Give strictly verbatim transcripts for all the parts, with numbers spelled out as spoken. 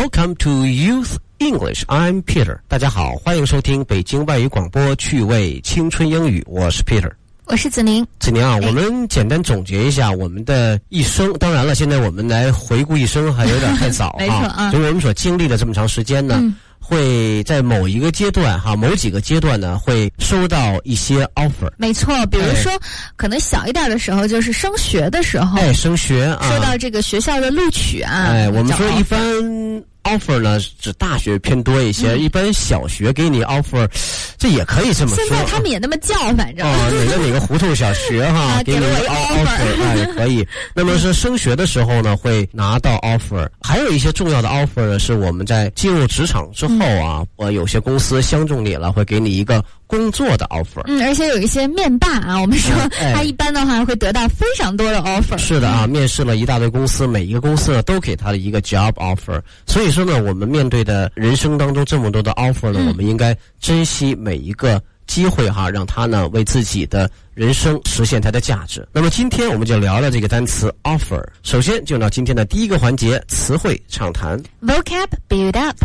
Welcome to Youth English. I'm Peter. 大家好，欢迎收听北京外语广播趣味青春英语，我是 Peter。 我是子宁。 子宁啊，我们简单总结一下我们的一生。当然了，现在我们来回顾一生还有点太早没错啊。 就我们所经历了这么长时间呢，嗯、会在某一个阶段哈，某几个阶段呢，会收到一些 offer。没错，比如说、哎、可能小一点的时候，就是升学的时候， 哎，升学啊， 收到这个学校的录取啊。 哎，我们说一般。offer 呢，指大学偏多一些、嗯，一般小学给你 offer， 这也可以这么说。 现在他们也那么叫，反正。 啊，哪个哪个胡同小学哈， 啊、 给你 offer 啊，也可以。那么是升学的时候呢，会拿到 offer。还有一些重要的 offer 呢，是我们在进入职场之后啊，呃、嗯，有些公司相中你了，会给你一个工作的 offer。 嗯，而且有一些面霸啊，我们说、哎、他一般的话会得到非常多的 offer。 是的啊，嗯、面试了一大堆公司，每一个公司呢都给他的一个 job offer。所以说呢，我们面对的人生当中这么多的 offer 呢、嗯，我们应该珍惜每一个机会哈，让他呢为自己的人生实现它的价值。那么今天我们就聊聊这个单词 offer。首先就到今天的第一个环节，词汇畅谈。 Vocab build up。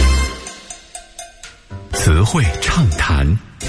词汇畅谈。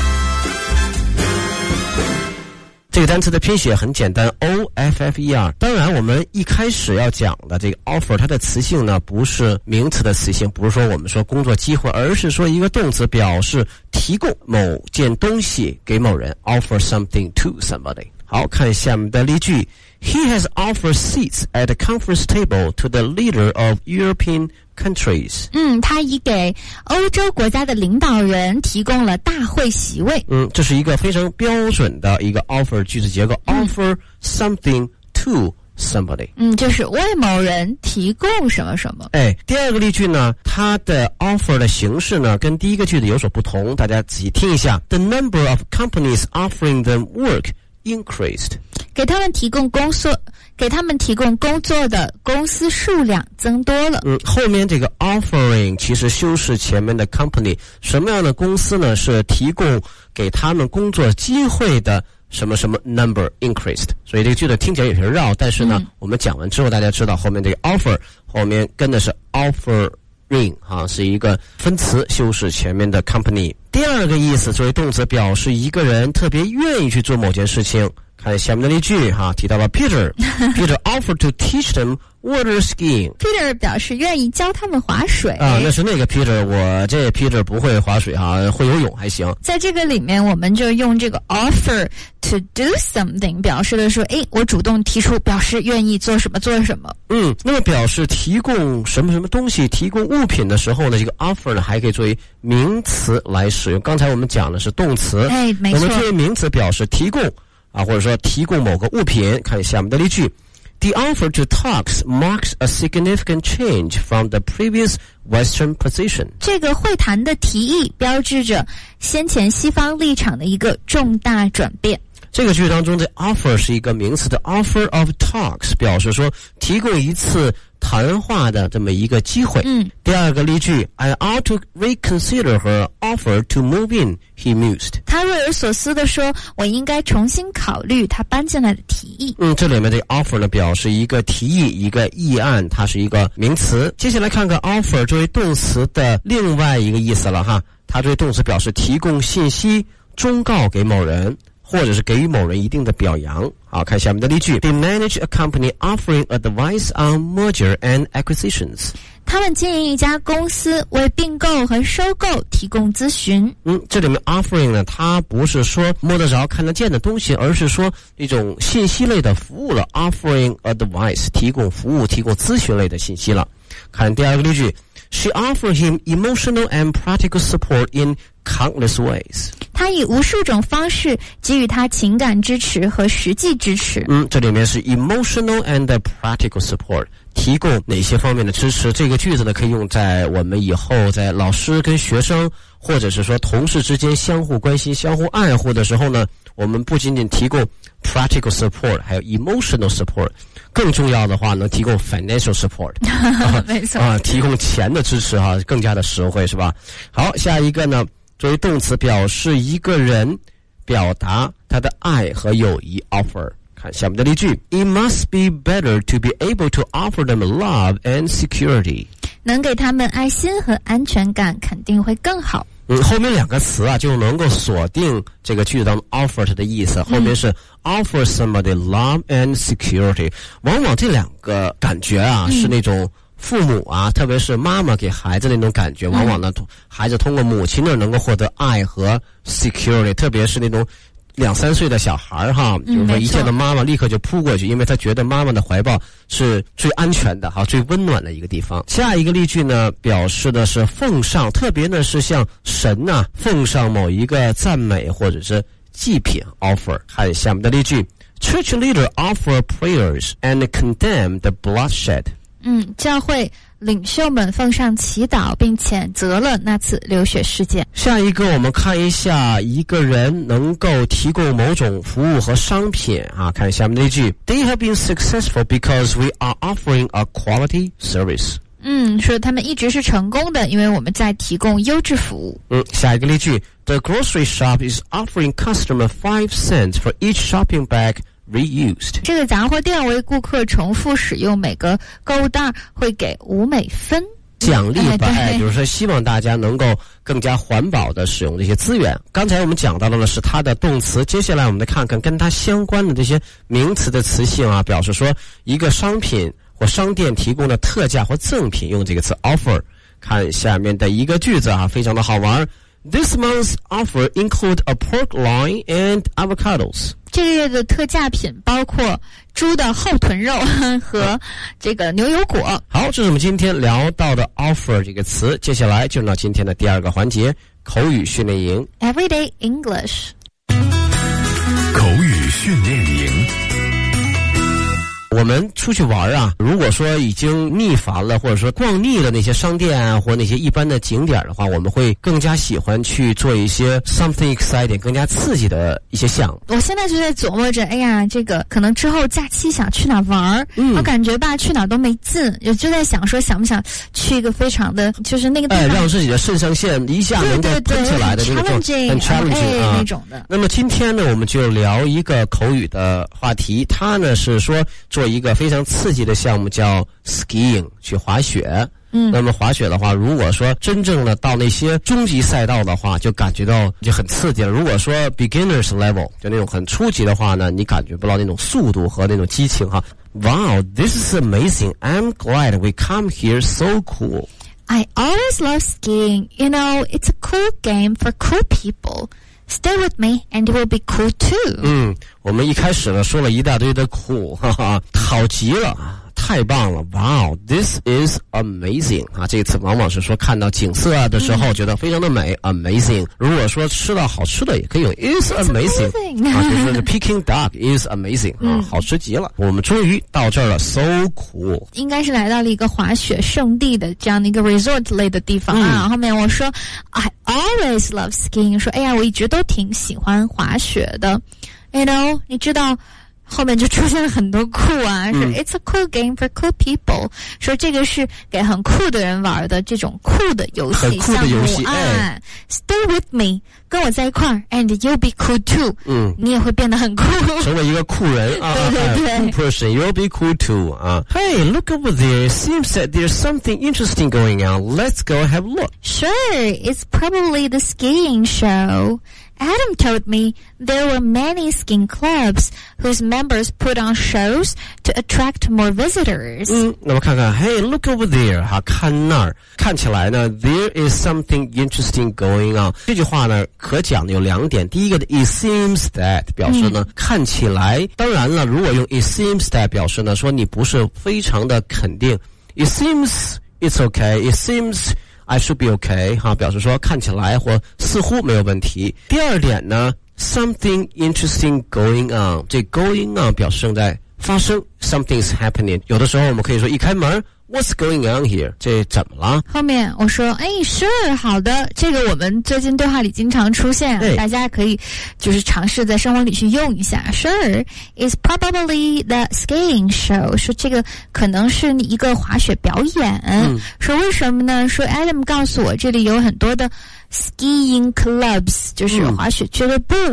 这个单词的拼写很简单 O F F E R。 当然我们一开始要讲的这个 offer， 它的词性呢不是名词的词性，不是说我们说工作机会，而是说一个动词表示提供某件东西给某人， offer something to somebody。 好，看下面的例句。 He has offered seats at the conference table to the leader of European countries。 嗯，他已给欧洲国家的领导人提供了大会席位。 嗯，这是一个非常标准的一个 offer 句子结构、嗯、offer something to somebody。 嗯，就是为某人提供什么什么。 哎，第二个例句呢，它的 offer 的形式呢跟第一个句子有所不同，大家仔细听一下。 The number of companies offering them work increased。 给他们提供工作给他们提供工作的公司数量增多了。 嗯，后面这个 offering 其实修饰前面的 company。 什么样的公司呢？是提供给他们工作机会的什么什么 number increased。 所以这个句子听起来有些绕，但是呢、嗯、我们讲完之后大家知道后面这个 offer 后面跟的是 offering 哈，是一个分词修饰前面的 company。 第二个意思作为动词表示一个人特别愿意去做某件事情。看下面的例句哈，提到了 Peter Peter offered to teach them water skiing。 Peter 表示愿意教他们划水啊，那是那个 Peter， 我这 Peter 不会划水哈，会游泳还行。 在这个里面我们就用这个 offer to do something 表示的说，诶，我主动提出表示愿意做什么做什么。 嗯，那么表示提供什么什么东西，提供物品的时候呢，这个 offer 呢还可以作为名词来使用。刚才我们讲的是动词， 哎，没错， 我们作为名词表示提供啊，或者说提供某个物品。看下面的例句。 The offer to talks marks a significant change from the previous Western position。 这个会谈的提议标志着先前西方立场的一个重大转变。 这个句当中的 offer 是一个名词的 offer of talks， 表示说提供一次谈话的这么一个机会。 嗯， 第二个例句 I ought to reconsider her offer to move in, he mused。 他若有所思地说，我应该重新考虑他搬进来的提议。 嗯，这里面的 offer 呢表示一个提议，一个议案，它是一个名词。接下来看看 offer 作为动词的另外一个意思了哈，它作为动词表示提供信息，忠告给某人，或者是给予某人一定的表扬。好，看下面的例句 They manage a company offering advice on merger and acquisitions。 他们经营一家公司，为并购和收购提供咨询。 嗯，这里面 offering 呢，它不是说摸得着看得见的东西，而是说一种信息类的服务了。 offering advice 提供服务，提供咨询类的信息了。看第二个例句 She offered him emotional and practical support in countless ways。 他以无数种方式给予他情感支持和实际支持。 嗯，这里面是 emotional and practical support， 提供哪些方面的支持。这个句子呢，可以用在我们以后在老师跟学生，或者是说同事之间相互关心、相互爱护的时候呢，我们不仅仅提供 practical support， 还有 emotional support。更重要的话，能提供 financial support， 没错啊，提供钱的支持哈，更加的实惠，是吧？好，下一个呢，作为动词表示一个人表达他的爱和友谊 offer。 看下面的例句 It must be better to be able to offer them love and security. 能给他们爱心和安全感肯定会更好。 嗯，后面两个词啊就能够锁定这个句子当中 offer 的意思，后面是 offer somebody love and security。往往这两个感觉啊、嗯、是那种父母啊，特别是妈妈给孩子的那种感觉，往往呢孩子通过母亲呢能够获得爱和 security， 特别是那种两三岁的小孩哈，就是说一见到妈妈立刻就扑过去，因为他觉得妈妈的怀抱是最安全的哈，最温暖的一个地方。下一个例句呢，表示的是奉上，特别呢是向神啊奉上某一个赞美或者是祭品 offer。看下面的例句 ，Church leader offer prayers and condemn the bloodshed。 嗯，教会领袖们奉上祈祷，并谴责了那次流血事件。 下一个，我们看一下一个人能够提供某种服务和商品啊。看下面那句 ，They have been successful because we are offering a quality service。 嗯，说他们一直是成功的，因为我们在提供优质服务。 嗯，下一个例句 ，The grocery shop is offering customer five cents for each shopping bag。Reused 这个杂货店为顾客重复使用每个购物袋会给五美分奖励吧，哎，就是说希望大家能够更加环保的使用这些资源。刚才我们讲到的呢是它的动词，接下来我们再看看跟它相关的这些名词的词性啊，表示说一个商品或商店提供的特价或赠品，用这个词 offer。看下面的一个句子啊，非常的好玩。This month's offer include a pork loin and avocados。 这个月的特价品包括猪的后臀肉和这个牛油果。 好，这是我们今天聊到的 offer 这个词，接下来进入到今天的第二个环节，口语训练营 Everyday English。 口语训练营。 我们出去玩啊，如果说已经腻烦了，或者说逛腻了那些商店啊，或那些一般的景点的话，我们会更加喜欢去做一些 something exciting 更加刺激的一些项目。 我现在就在琢磨着，哎呀，这个可能之后假期想去哪玩，嗯，我感觉吧去哪都没劲，也就在想说想不想去一个非常的就是那个地方， 哎，让自己的肾上腺一下能够喷起来的那种，很 challenging 啊那种的。 那么今天呢，我们就聊一个口语的话题，它呢是说做一个非常刺激的项目叫 skiing， 去滑雪。嗯，那么滑雪的话，如果说真正的到那些终极赛道的话，就感觉到就很刺激了。如果说 beginners level 就那种很初级的话呢，你感觉不到那种速度和那种激情哈。Wow, this is amazing. I'm glad we come here. So cool. I always love skiing. You know, it's a cool game for cool people.Stay with me and it will be cool too. 嗯，我们一开始呢说了一大堆的 cool， 哈哈，好极了，太棒了 ！Wow, this is amazing 啊！这个词往往是说看到景色啊的时候觉得非常的美、嗯、，amazing。如果说吃到好吃的，也可以用 is amazing, amazing 啊，就是 Peking duck is amazing 啊、嗯，好吃极了。我们终于到这儿了 ，so cool。 应该是来到了一个滑雪胜地的这样的一个 resort 类的地方啊。嗯、后面我说 I always love skiing， 说哎呀，我一直都挺喜欢滑雪的。You know， 你知道。后面就出现了很多酷啊，说 It's a cool game for cool people， 说这个是给很酷的人玩的这种酷的游戏项目啊。Stay with me， 跟我在一块儿 ，and you'll be cool too。嗯，你也会变得很酷， 成为一个酷人啊。 对对对 ，cool person you'll be cool too 啊。Hey, look over there. Seems that there's something interesting going on. Let's go have a look. Sure, it's probably the skiing show.Adam told me there were many skiing clubs whose members put on shows to attract more visitors. 嗯，那么看看 ，Hey, look over there， 哈，看那儿，看起来呢 ，there is something interesting going on。这句话呢，可讲的有两点。第一个的 ，it seems that 表示呢、嗯，看起来。当然了，如果用 it seems that 表示呢，说你不是非常的肯定。It seems it's okay. It seems.I should be okay 哈，表示说看起来或似乎没有问题。第二点呢 ，something interesting going on， 这 going on 表示正在发生 ，something is happening。有的时候我们可以说一开门 ，What's going on here？ 这怎么了？ 后面我说，哎 ，sure， 好的，这个我们最近对话里经常出现，哎、大家可以就是尝试在生活里去用一下。Sure, it's probably the skiing show。说这个可能是一个滑雪表演。嗯、说为什么呢？说 Adam 告诉我，这里有很多的 skiing clubs， 就是滑雪俱乐部。嗯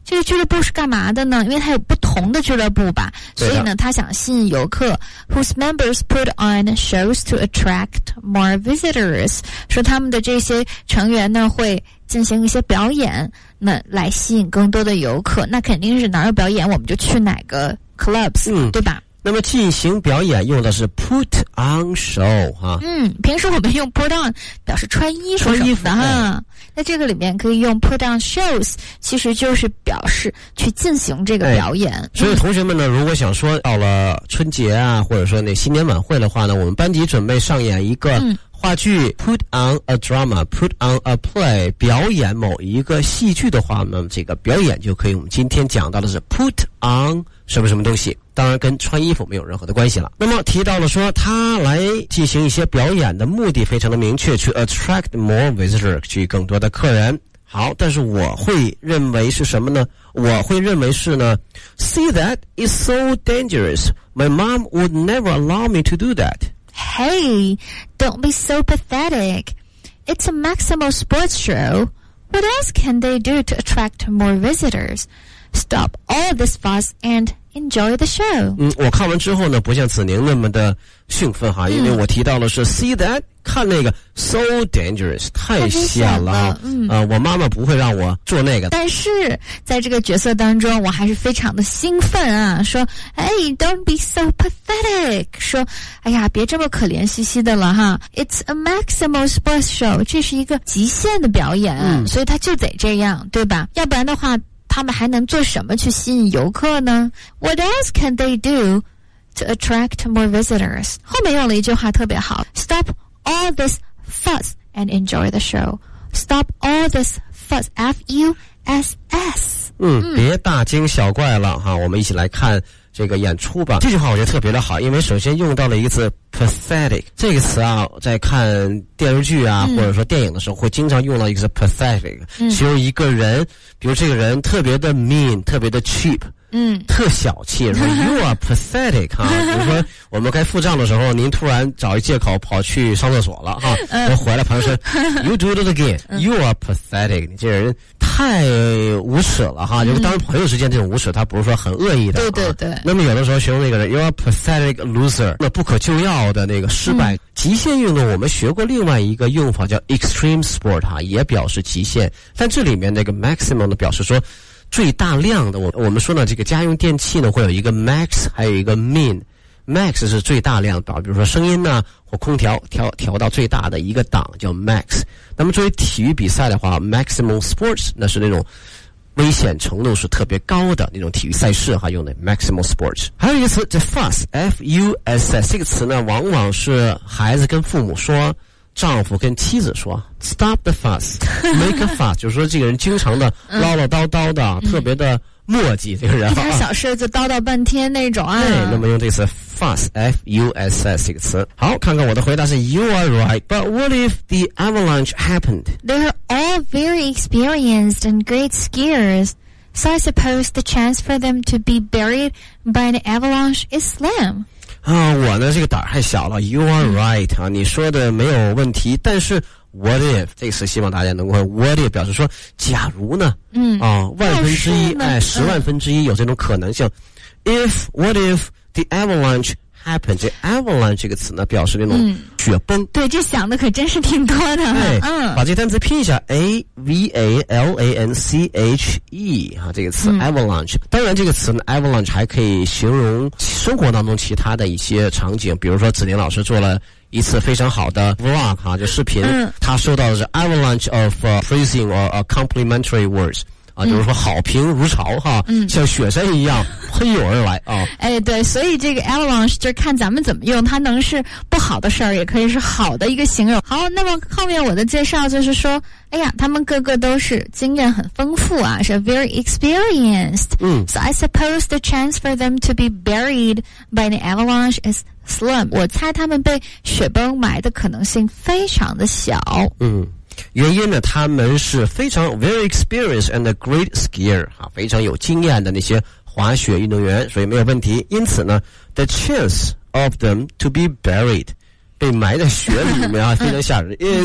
这个俱乐部是干嘛的呢？因为它有不同的俱乐部吧，所以呢，他想吸引游客 ，whose members put on shows to attract more visitors。说他们的这些成员呢会进行一些表演，那来吸引更多的游客。那肯定是哪有表演，我们就去哪个 clubs，、嗯、对吧？ 那么进行表演用的是 put on show 哈， 嗯，平时我们用 put on 表示穿衣服什么的哈，在这个里面可以用 put on shows， 其实就是表示去进行这个表演。 哎、所以同学们呢，如果想说到了春节啊，或者说那新年晚会的话呢，我们班级准备上演一个话剧、嗯、put on a drama put on a play， 表演某一个戏剧的话呢，这个表演就可以我们今天讲到的是 put on什么什么东西，当然跟穿衣服没有任何的关系了。那么提到了说他来进行一些表演的目的非常的明确，去 attract more visitors， 去更多的客人。好，但是我会认为是什么呢？我会认为是呢 see that is so dangerous. My mom would never allow me to do that. Hey, don't be so pathetic. It's a Maximo sports show. What else can they do to attract more visitors?Stop all this fuss and enjoy the show. 嗯，我看完之后呢，不像子宁那么的兴奋哈，因为我提到了是 see that， 看那个 so dangerous， 太险了。嗯，呃，我妈妈不会让我做那个。 但是在这个角色当中，我还是非常的兴奋啊，说，哎 ，don't be so pathetic， 说，哎呀，别这么可怜兮兮的了哈。It's a Maximo sports show， 这是一个极限的表演，嗯、所以他就得这样，对吧？要不然的话。他们还能做什么去吸引游客呢？ What else can they do to attract more visitors? 后面用了一句话特别好 Stop all this fuss and enjoy the show. Stop all this fuss, F U S S. 嗯，嗯别大惊小怪了哈，我们一起来看这个演出吧。这句话我觉得特别的好，因为首先用到了一个字 pathetic 这个词啊，在看电视剧啊、嗯、或者说电影的时候会经常用到一个字 pathetic， 形容一个人，比如这个人特别的 mean， 特别的 cheap，嗯，特小气，说 you are pathetic 哈。比如说我们该付账的时候，您突然找一借口跑去上厕所了哈，然后回来朋友说 you do it again， you are pathetic， 你这人太无耻了哈。就是当然朋友之间这种无耻，他不是说很恶意的， 对对对。 那么有的时候形容那个人 you are pathetic loser， 那不可救药的那个失败。嗯、极限运动我们学过另外一个用法叫 extreme sport 哈，也表示极限，但这里面那个 maximum 的表示说。最大量的，我我们说呢，这个家用电器呢会有一个 max， 还有一个 min。max 是最大量的，比如说声音呢或空调调调到最大的一个档叫 max。那么作为体育比赛的话 ，maximum sports 那是那种危险程度是特别高的那种体育赛事哈，用的 maximum sports。还有一个词叫 fuss，F U S S， 这个词呢往往是孩子跟父母说。丈夫跟妻子说 Stop the fuss Make a fuss 就是说这个人经常的唠唠叨叨的、嗯、特别的磨叽这个人一点小事就叨叨半天那种啊。 对，那么用这个词 fuss F U S S 这个词。好，看看我的回答是 You are right But what if the avalanche happened? They're all very experienced and great skiers So I suppose the chance for them to be buried by an avalanche is slim 啊，我呢这个胆儿太小了 You are right 啊，你说的没有问题，但是 what if 这个词希望大家能够 what if 表示说假如呢，嗯啊万分之一哎十万分之一有这种可能性、嗯、if what if the avalanche happen 这 avalanche 这个词呢表示那种雪崩、嗯、 对，这想的可真是挺多的。 对，嗯，把这单词拼一下 A V A L A N C H E 哈，这个词、嗯、avalanche。当然这个词呢 avalanche 还可以形容生活当中其他的一些场景，比如说子宁老师做了一次非常好的 vlog 哈，就视频、嗯、他收到的是 avalanche of、uh, praising or、uh, complimentary words啊，就是说好评如潮哈，嗯，像雪山一样喷涌而来啊。 哎，对，所以这个 avalanche 就是看咱们怎么用，它能是不好的事儿，也可以是好的一个形容。好，那么后面我的介绍就是说，哎呀，他们个个都是经验很丰富啊，是 very experienced。嗯 ，So I suppose the chance for them to be buried by an avalanche is slim。我猜他们被雪崩埋的可能性非常的小。 嗯。原因呢，他们是非常 very experienced and a great skier 啊，非常有经验的那些滑雪运动员，所以没有问题。因此呢 ，the chance of them to be buried 被埋在雪里面啊，非常吓人 is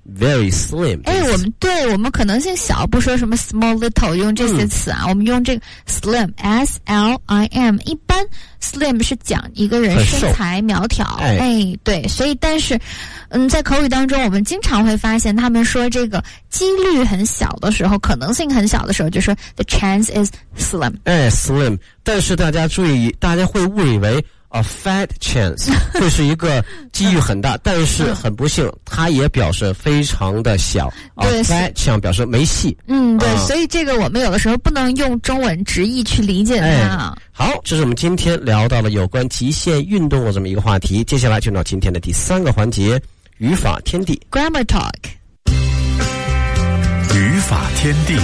very slim。 哎，我们对我们可能性小，不说什么 small little 用这些词啊，嗯、我们用这个 slim S L I M。一般 slim 是讲一个人身材苗条，哎, 哎，对，所以但是，嗯，在口语当中，我们经常会发现他们说这个几率很小的时候，可能性很小的时候，就说 the chance is slim。 哎 ，slim， 但是大家注意，大家会误以为。A fat chance 会是一个机遇很大，但是很不幸，它也表示非常的小。 对 ，a fat chance 表示没戏。 嗯，对、 啊， 所以这个我们有的时候不能用中文直译去理解它。 哎、好，这是我们今天聊到了有关极限运动的这么一个话题。接下来进入到今天的第三个环节——语法天地 （Grammar Talk）。 语法天地。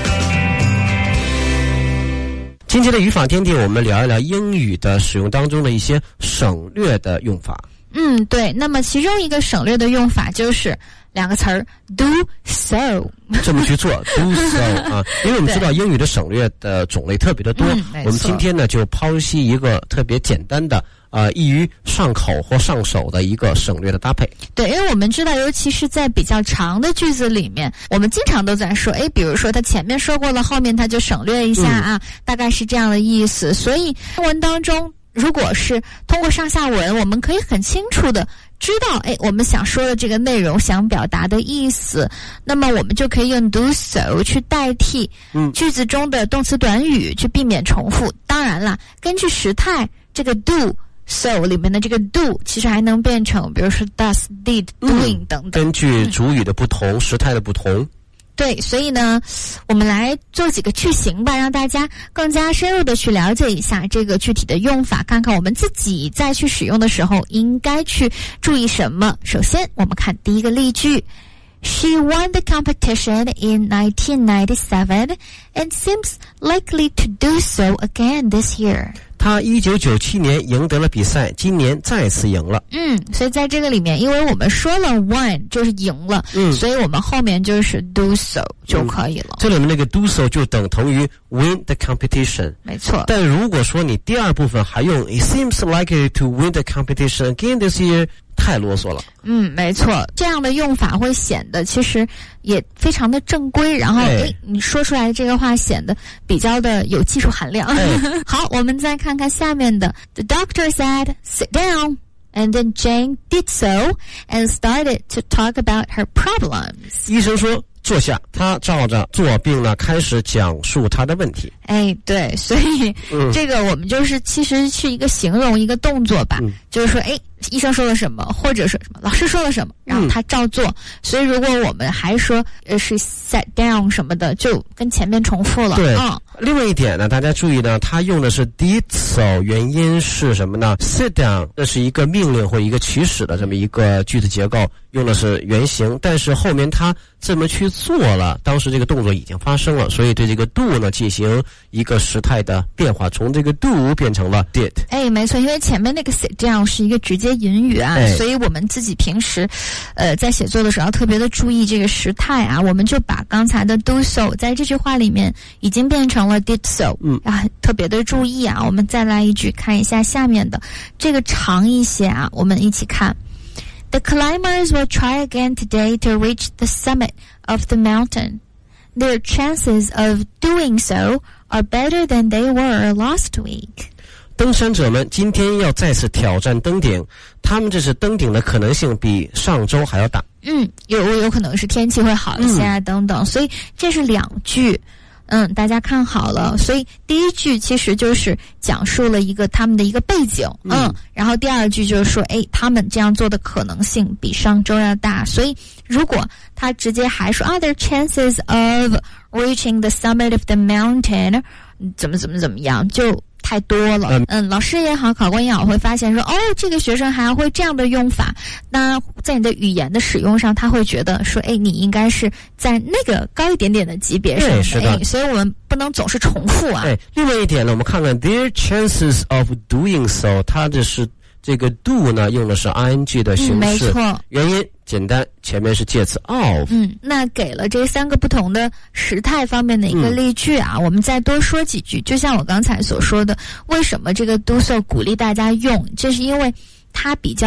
今天的语法天地，我们聊一聊英语的使用当中的一些省略的用法。 嗯，对。那么其中一个省略的用法就是两个词儿 do so， 这么去做 do so 啊，因为我们知道英语的省略的种类特别的多。 嗯、 我们今天呢就剖析一个特别简单的。呃，易于上口或上手的一个省略的搭配。 对，因为我们知道，尤其是在比较长的句子里面，我们经常都在说，哎，比如说他前面说过了，后面他就省略一下啊，嗯、大概是这样的意思。所以中文当中，如果是通过上下文，我们可以很清楚的知道，哎，我们想说的这个内容，想表达的意思，那么我们就可以用 do so 去代替句子中的动词短语，去避免重复。当然啦，根据时态，这个 do。So 里面的这个 do 其实还能变成比如说 does, did, doing 等等、 嗯、根据主语的不同、嗯、时态的不同。 对，所以呢我们来做几个句型吧，让大家更加深入的去了解一下这个具体的用法，看看我们自己在去使用的时候应该去注意什么。首先我们看第一个例句， She won the competition in nineteen ninety-seven and seems likely to do so again this year。 他一九九七年赢得了比赛，今年再次赢了。 嗯，所以在这个里面，因为我们说了 won 就是赢了，嗯，所以我们后面就是 do so 就可以了。嗯、 这里面那个 do so 就等同于 win the competition。 没错。 但如果说你第二部分还用 it seems likely to win the competition again this year， 太啰嗦了。 嗯，没错，这样的用法会显得其实也非常的正规，然后哎，你说出来的这个话显得比较的有技术含量。好，我们再看看下面的 The doctor said, sit down. And then Jane did so and started to talk about her problems. 医生说坐下，他照着做并呢开始讲述他的问题。 哎，对，所以、嗯、这个我们就是其实是一个形容一个动作吧，嗯、就是说，哎，医生说了什么，或者是什么，老师说了什么，然后他照做。嗯、所以如果我们还说呃是 sat down 什么的，就跟前面重复了。 对， 嗯。 另外一点呢，大家注意呢，他用的是 did so， 原因是什么呢 ？sit down， 这是一个命令或一个祈使的这么一个句子结构，用的是原形，但是后面他这么去做了，当时这个动作已经发生了，所以对这个 do 呢进行一个时态的变化，从这个 do 变成了 did。 哎，没错，因为前面那个 sit down 是一个直接引语啊，哎、所以我们自己平时，呃，在写作的时候要特别的注意这个时态啊。我们就把刚才的 do so 在这句话里面已经变成了 did so， 嗯啊，特别的注意啊。我们再来一句，看一下下面的这个长一些啊，我们一起看。The climbers will try again today to reach the summit of the mountain. Their chances of doing so are better than they were last week. 登山者们今天要再次挑战登顶，他们这是登顶的可能性比上周还要大。 嗯，有有可能是天气会好一些啊，嗯、等等，所以这是两句。嗯，大家看好了，所以第一句其实就是讲述了一个他们的一个背景，嗯，嗯然后第二句就是说，哎，他们这样做的可能性比上周要大，所以如果他直接还说 other chances of reaching the summit of the mountain， 怎么怎么怎么样，就太多了。嗯, 嗯，老师也好，考官也好，会发现说，哦，这个学生还会这样的用法。那在你的语言的使用上，他会觉得说，哎，你应该是在那个高一点点的级别上的。 是的。 哎，所以我们不能总是重复啊。 哎，另外一点呢，我们看看 their chances of doing so， 它这是这个 do 呢用的是 ing 的形式，嗯、 没错。 原因简单，前面是介词 of。 嗯，那给了这三个不同的时态方面的一个例句啊，嗯、我们再多说几句。就像我刚才所说的，为什么这个 do so 鼓励大家用，这是因为它比较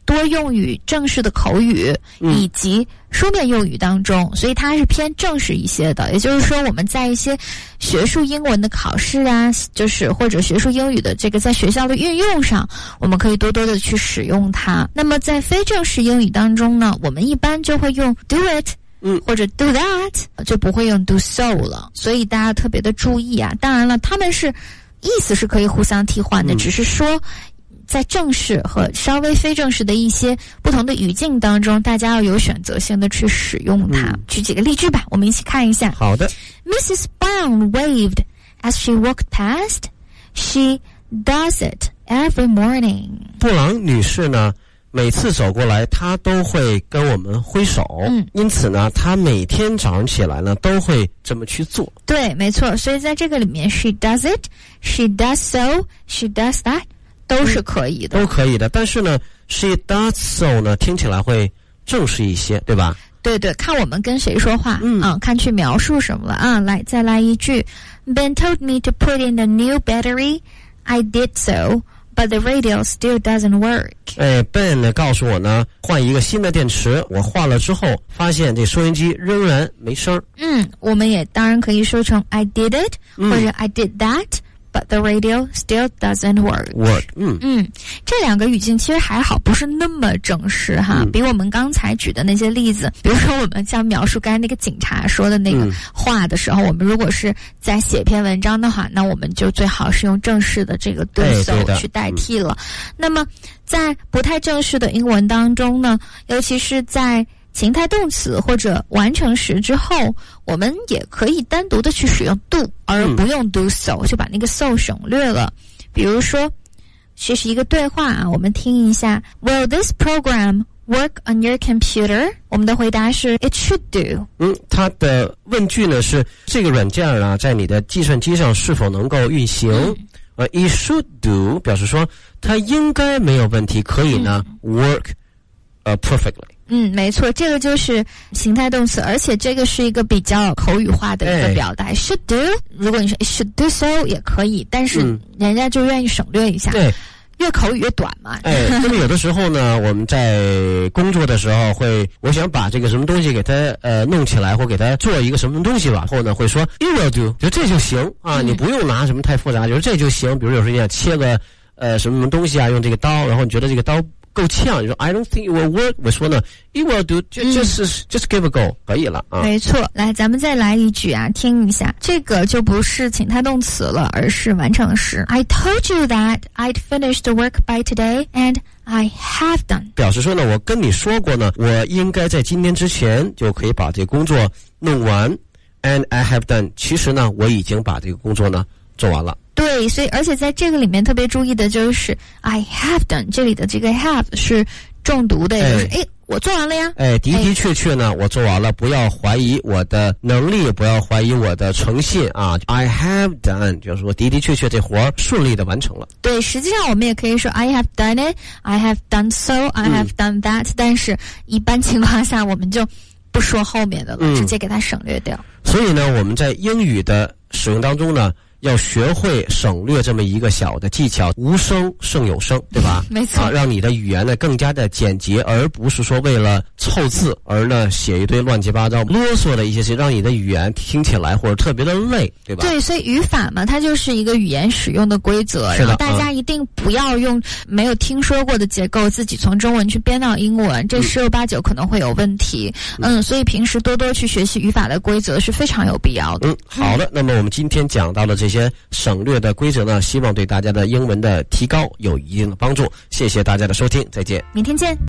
多用于正式的口语以及书面用语当中，所以它是偏正式一些的。也就是说，我们在一些学术英文的考试啊，就是或者学术英语的这个在学校的运用上，我们可以多多的去使用它。那么在非正式英语当中呢，我们一般就会用 do it， 嗯， 或者 do that， 就不会用 do so 了。所以大家特别的注意啊。当然了，他们是意思是可以互相替换的，嗯，只是说在正式和稍微非正式的一些不同的语境当中，大家要有选择性的去使用它。嗯，举几个例句吧，我们一起看一下。 好的。 Missus Brown waved as she walked past. She does it every morning. 布朗女士呢，每次走过来，她都会跟我们挥手。嗯，因此呢，她每天早上起来呢，都会这么去做。 对，没错。所以在这个里面 ，she does it, she does so, she does that。都是可以的， 嗯，都可以的。但是呢 she does so 呢，听起来会正式一些，对吧？ 对对，看我们跟谁说话， 嗯啊，看去描述什么了啊。来，再来一句 Ben told me to put in a new battery. I did so, but the radio still doesn't work. 哎 Ben 呢告诉我呢，换一个新的电池，我换了之后，发现这收音机仍然没声。 嗯，我们也当然可以说成 I did it， 嗯， 或者 I did that。But the radio still doesn't work. Work， 嗯嗯，这两个语境其实还好，不是那么正式哈。 嗯， 比我们刚才举的那些例子，比如说我们像描述刚才那个警察说的那个话的时候，嗯，我们如果是在写篇文章的话，那我们就最好是用正式的这个 do so 去代替了。嗯，那么在不太正式的英文当中呢，尤其是在情态动词或者完成时之后，我们也可以单独的去使用 do， 而不用 do so，嗯，就把那个 so 省略了。比如说，这是一个对话啊，我们听一下。Will this program work on your computer？ 我们的回答是 It should do。 嗯，它的问句呢是这个软件啊，在你的计算机上是否能够运行？嗯，呃 ，It should do 表示说它应该没有问题，可以呢，嗯，work，呃 ，perfectly。 嗯，没错，这个就是形态动词，而且这个是一个比较口语化的一个表达。哎，should do， 如果你说 should do so 也可以，但是人家就愿意省略一下。 对， 越口语越短嘛。 哎，那么有的时候呢，我们在工作的时候会，我想把这个什么东西给它呃弄起来，或给它做一个什么东西吧，后呢会说 it will do， 就这就行啊，嗯，你不用拿什么太复杂，就是这就行。比如有时候你想切个呃什么什么东西啊，用这个刀，然后你觉得这个刀够呛，你说 I don't think it will work， 我说呢 it will do， 就就是 just give a go， 可以了啊。 没错，来咱们再来一句啊，听一下，这个就不是情态动词了，而是完成时。I told you that I'd finish the work by today, and I have done。 表示说呢，我跟你说过呢，我应该在今天之前就可以把这个工作弄完 ，and I have done。其实呢，我已经把这个工作呢做完了。 对，所以而且在这个里面特别注意的就是 I have done， 这里的这个 have 是重读的，也就是哎，我做完了呀。 哎，的的确确呢，我做完了，不要怀疑我的能力，不要怀疑我的诚信啊。I have done， 就是说的的确确这活儿顺利的完成了。 对，实际上我们也可以说 I have done it， I have done so， I have done that，嗯，但是一般情况下我们就不说后面的了，嗯，直接给它省略掉。 所以呢，我们在英语的使用当中呢，要学会省略这么一个小的技巧，无声胜有声，对吧？ 没错， 啊，让你的语言呢更加的简洁，而不是说为了凑字而呢写一堆乱七八糟啰嗦的一些事，让你的语言听起来或者特别的累，对吧？ 对，所以语法嘛，它就是一个语言使用的规则，然后大家一定不要用没有听说过的结构自己从中文去编到英文，这十有八九可能会有问题。嗯，嗯，所以平时多多去学习语法的规则是非常有必要的。 嗯，好的，那么我们今天讲到了这些。这些省略的规则呢，希望对大家的英文的提高有一定的帮助。谢谢大家的收听，再见， 明天见。